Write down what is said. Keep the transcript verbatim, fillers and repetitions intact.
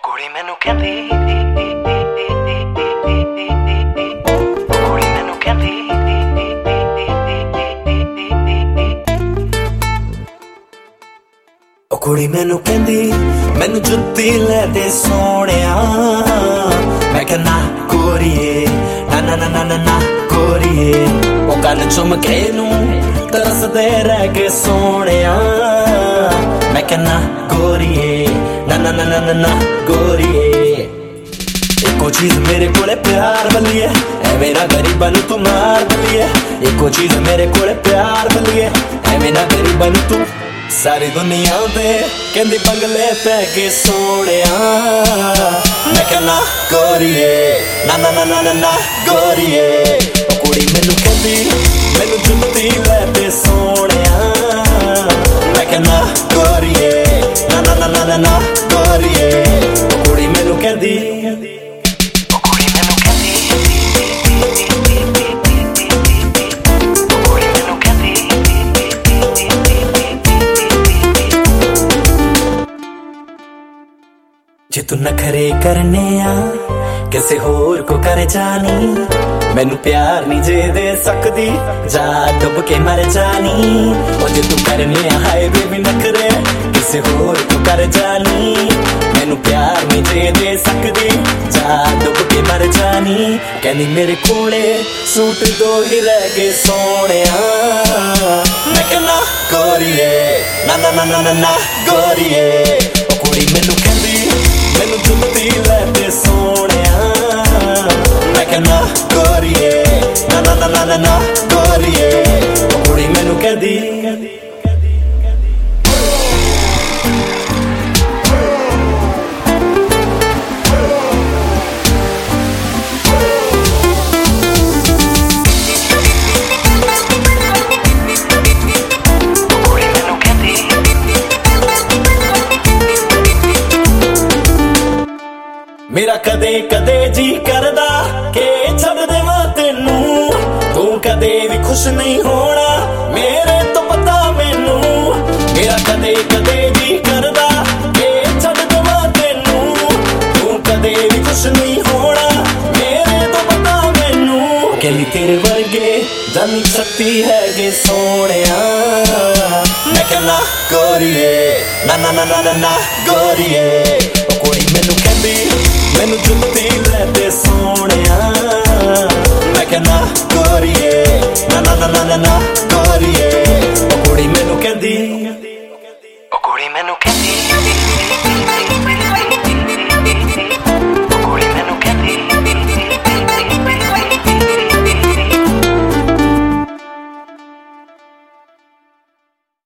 ਕੁੜੀ ਮੈਨੂੰ ਕਹਿੰਦੀ ਕੁੜੀ ਮੈਨੂੰ ਕਹਿੰਦੀ ਉਹ ਕੁੜੀ ਮੈਨੂੰ ਕਹਿੰਦੀ ਮੈਨੂੰ ਜੁੱਤੀ ਲੈ ਦੇ ਸੋਹਣਿਆ। ਮੈਂ ਕਹਿਣਾ ਗੋਰੀਏ ਨਾ ਨਾ ਨਾ ਨਾ ਨਾ ਗੋਰੀਏ। ਉਹ ਕੰਨ ਚੁੰਮ ਕੇ ਨੂੰ ਤਰਸਦੇ ਰਹਿ ਗਏ ਸੋਹਣਿਆ। ਮੈਂ ਕਹਿਣਾ ਗੋਰੀਏ ਨਾ ਨਾ ਨਾ ਨਾ ਨਾ ਗੋਰੀਏ। ਇੱਕੋ ਚੀਜ਼ ਮੇਰੇ ਕੋਲੇ ਪਿਆਰ ਬਲੀਏ ਐਵੇਂ ਨਾ ਗਰੀਬਾਂ ਨੂੰ ਤੂੰ ਮਾਰ ਬਲੀਏ। ਇੱਕੋ ਚੀਜ਼ ਮੇਰੇ ਕੋਲੇ ਪਿਆਰ ਬਲੀਏ ਐਵੇਂ ਨਾ ਗਰੀਬਾਂ ਨੂੰ ਤੂੰ। ਸਾਰੀ ਦੁਨੀਆ ਦੇ ਕਹਿੰਦੀ ਬੰਗਲੇ ਪੈ ਗਏ ਸੋਹਣਿਆ। ਮੈਂ ਕਹਿਣਾ ਗੋਰੀਏ ਨਾ ਨਾ ਨਾ ਨਾ ਨਾ ਗੋਰੀਏ। ਉਹ ਕੁੜੀ ਮੈਨੂੰ ਕਹਿੰਦੀ ਮੈਨੂੰ ਜੁੱਤੀ ਲੈ ਦੇ ਸੋਹਣਿਆ। ਮੈਂ ਕਹਿਣਾ ਗੋਰੀਏ ਨਾ ਨਾ ਨਾ ਨਾ ਨਾ ਗੋਰੀਏ। ਉਹ ਕੁੜੀ ਮੈਨੂੰ ਕਹਿੰਦੀ ਉਹ ਕੁੜੀ ਮੈਨੂੰ ਕਹਿੰਦੀ ਉਹ ਕੁੜੀ ਮੈਨੂੰ ਕਹਿੰਦੀ ਜੇ ਤੂੰ ਨਖਰੇ ਕਰਨੇ ਆ ਕਿਸੇ ਹੋਰ ਕੋ ਕਰ ਜਾਨੀ। ਮੈਨੂੰ ਪਿਆਰ ਨਹੀਂ ਜੇ ਦੇ ਸਕਦੀ ਜਾ ਡੁੱਬ ਕੇ ਮਰ ਜਾਨੀ। ਉਹ ਜੇ ਤੂੰ ਕਰਨੇ ਆ ਹਾਏ ਬੇਬੀ ਨਖਰੇ ਕਿਸੇ ਹੋਰ ਕੋ ਕਰ ਜਾਨੀ। ਮੈਨੂੰ ਪਿਆਰ ਨਹੀਂ ਜੇ ਦੇ ਸਕਦੀ ਜਾ ਡੁੱਬ ਕੇ ਮਰ ਜਾਨੀ। ਕਹਿੰਦੀ ਮੇਰੇ ਕੋਲੇ ਸੂਟ ਦੋ ਹੀ ਰਹਿ ਗਏ ਸੋਹਣਿਆ। ਮੈਂ ਕਹਿਣਾ ਗੋਰੀਏ ਨਾ ਨਾ ਨਾ ਨਾ ਨਾ ਗੋਰੀਏ। ਉਹ ਕੁੜੀ ਮੈਨੂੰ ਕਹਿੰਦੀ ਮੈਨੂੰ ਜੁੱਤੀ ਲੈ ਦੇ ਸੋਹਣਿਆ। ਮੈਂ ਕਹਿਣਾ ਗੋਰੀਏ ਨਾ ਨਾ ਨਾ ਨਾ ਨਾ ਗੋਰੀਏ। ਉਹ ਕੁੜੀ ਮੈਨੂੰ ਕਹਿੰਦੀ ਮੇਰਾ ਕਦੇ ਕਦੇ ਜੀ ਕਰਦਾ ਕਿ ਛੱਡ ਦੇਵਾਂ ਤੈਨੂੰ। ਤੂੰ ਕਦੇ ਵੀ ਖੁਸ਼ ਨਹੀਂ ਹੋਣਾ ਮੇਰੇ ਤੋਂ ਪਤਾ ਮੈਨੂੰ। ਮੇਰਾ ਕਦੇ ਕਦੇ ਜੀ ਕਰਦਾ ਕਿ ਛੱਡ ਦੇਵਾਂ ਤੈਨੂੰ। ਤੂੰ ਕਦੇ ਵੀ ਖੁਸ਼ ਨਹੀਂ ਹੋਣਾ ਮੇਰੇ ਤੋਂ ਪਤਾ ਮੈਨੂੰ। ਕਹਿੰਦੀ ਤੇਰੇ ਵਰਗੇ ਜਾਨੀ ਸ਼ਕਤੀ ਹੈਗੇ ਸੋਹਣਿਆ। ਮੈਂ ਕਹਿਣਾ ਗੋਰੀਏ ਨਾ ਨਾ ਨਾ ਨਾ ਨਾ ਗੋਰੀਏ। ਉਹ ਕੁੜੀ ਮੈਨੂੰ ਕਹਿੰਦੀ ਮੈਨੂੰ ਜੁੱਤੀ ਲੈ ਦੇ ਸੋਹਣਿਆ। ਮੈਂ ਕਹਿਣਾ ਗੋਰੀਏ ਨਾ ਨਾ ਨਾ ਨਾ ਨਾ